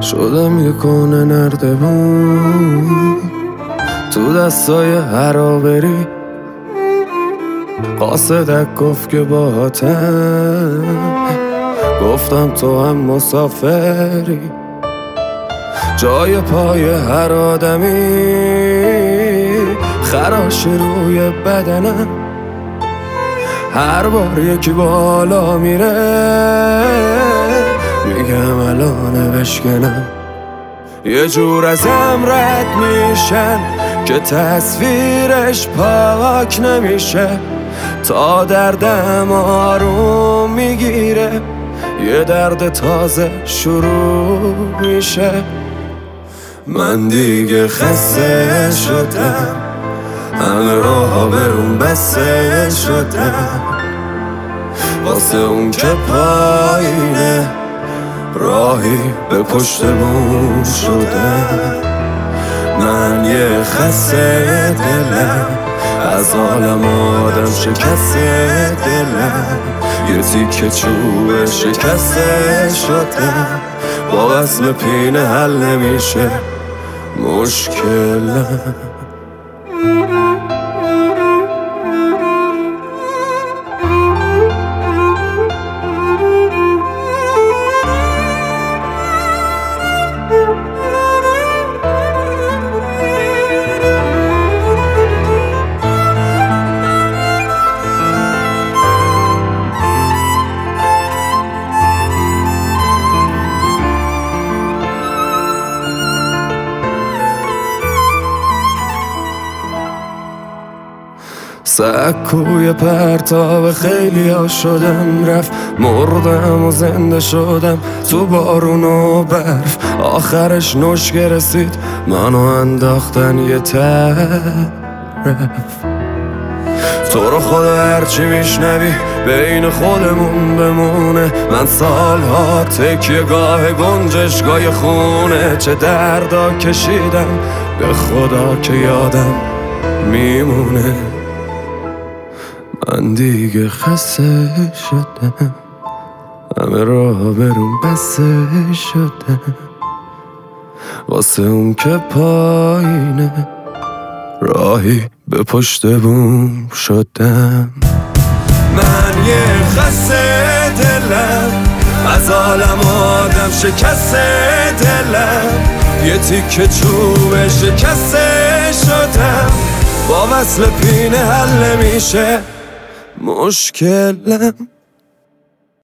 شدم یه کنه نردبون تو دستای هرابری. قاصدک گفت که باهاتم، گفتم تو هم مسافری. جای پای هر آدمی خراش روی بدنم، هر بار یکی بالا میره میگم الان بشکنم. یه جور ازم رد میشن که تصویرش پاک نمیشه، تا دردم آروم میگیره یه درد تازه شروع میشه. من دیگه خسته شدم، همه راها برون بسته شدم، واسه اون که پایینه راهی به پشت بوم شدم. من یه خسته دلم، از عالم آدم شکسته دلم، یه تیکه چوب شکسته شدم، با وصل پینه حل نمیشه مشکلم. سکوی پرتاب خیلی ها شدم، رفت مردم و زنده شدم تو بارون و برف. آخرش نشکه رسید منو انداختن یه طرف. تو رو خدا هرچی میشنوی بین خودمون بمونه. من سالها تکیه گاه گنجشگاه خونه، چه دردا کشیدم به خدا که یادم میمونه. من دیگه خسته شدم، همه راه برون بسته شدم، واسه اون که پایینه راهی به پشت بوم شدم. من یه خسته دلم، از عالم آدم شکسته دلم، یه تیکه چوب شکسته شدم، با وصل پینه حل نمیشه مشکلم.